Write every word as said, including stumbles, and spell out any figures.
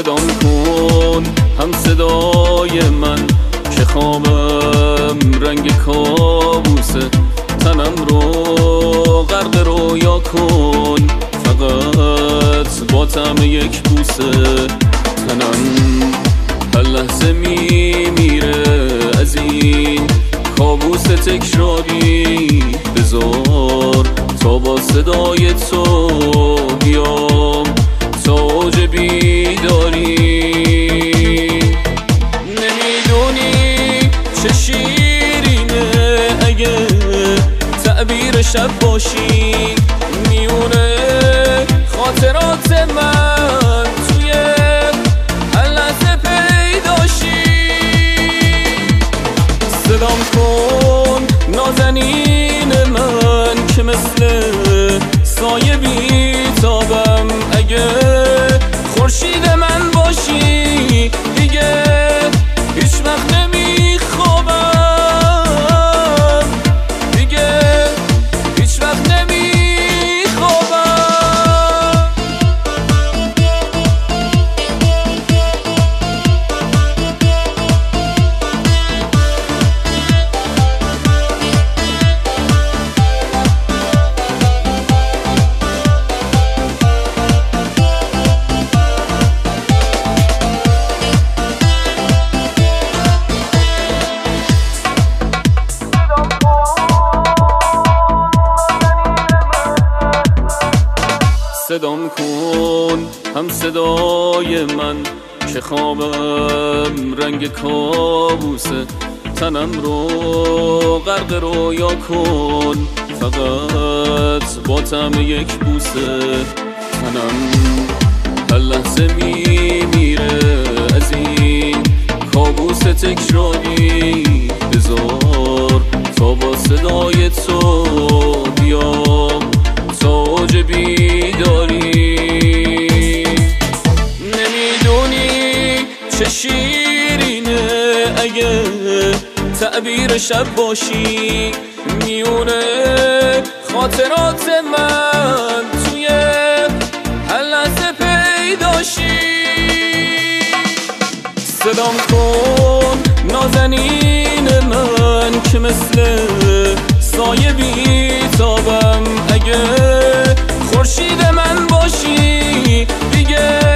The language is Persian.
صدام کن هم صدای من که خوابم رنگ کابوسه، تنم رو غرق رویا کن فقط با طعم یک بوسه. تنم هر لحظه میمیره از این کابوس تکراری، بذار تا با صدای تو بیام تا اوج بیداری. نمیدونی چه شیرینه اگه تعبیر شب باشی، میونه خاطرات من توی هر لحظه پیداشی. صدام کن نازنین من که مثل سایه بیتابم، اگه خورشید من باشی دیگه هیچ وقت نمیخوابم، دیگه هیچ وقت نمیخوابم. صدام کن هم صدای من که خوابم رنگ کابوسه، تنم رو غرق رویا کن فقط با طعم یک بوسه. تنم هر لحظه میمیره از این کابوس تکراری، بذار تا با صدای تو بیام تا اوج بیداری. نمیدونی چه شیرینه اگه تعبیر شب باشی، میونه خاطرات من توی هر لحظه پیداشی. صدام کن نازنین من که مثل سایه بیتابم، اگه خورشید من باشی دیگه